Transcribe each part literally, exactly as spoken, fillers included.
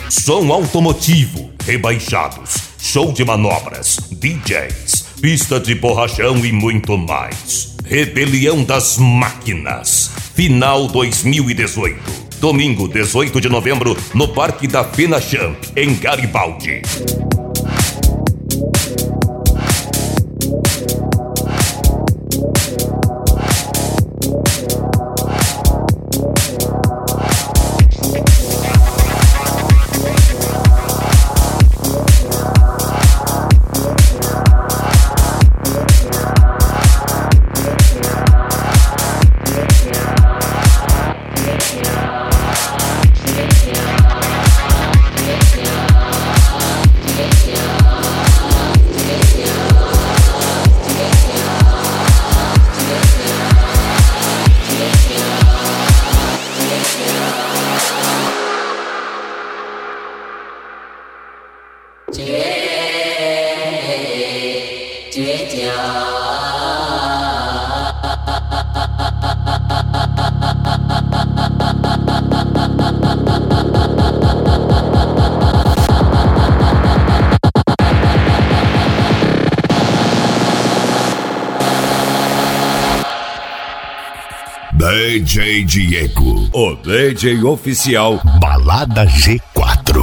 som automotivo, rebaixados, show de manobras, D Js, pista de borrachão e muito mais. Rebelião das Máquinas, final dois mil e dezoito. Domingo, dezoito de novembro, no Parque da Fenachamp, em Garibaldi. D J Diego, o D J oficial Balada G quatro.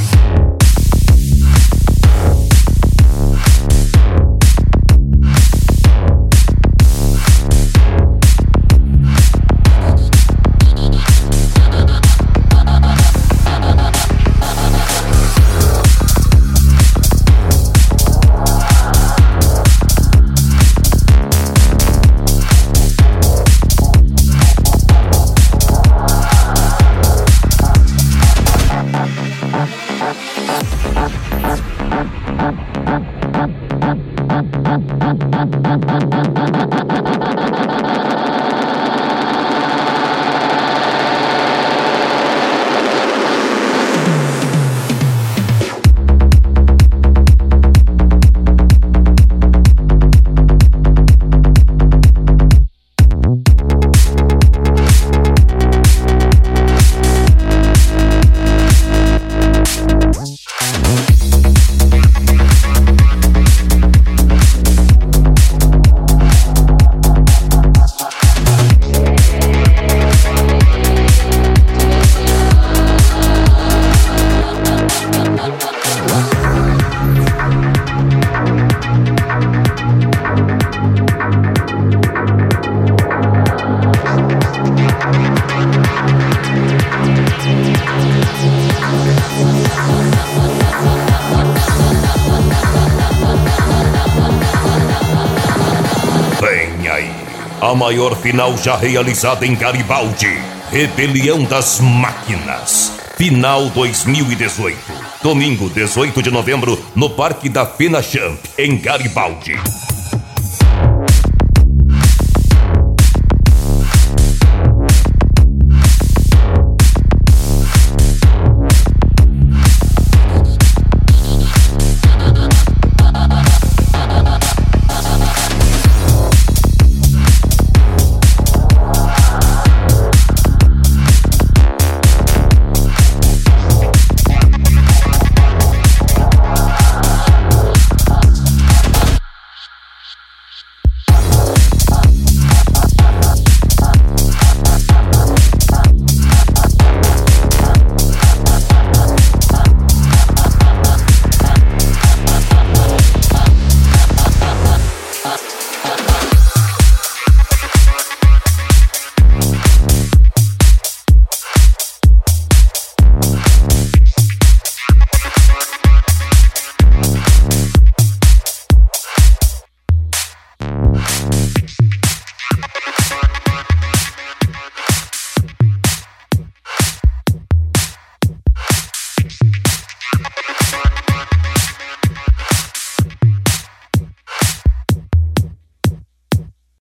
A maior final já realizada em Garibaldi. Rebelião das Máquinas, final dois mil e dezoito. Domingo, dezoito de novembro, no Parque da Fenachamp, em Garibaldi.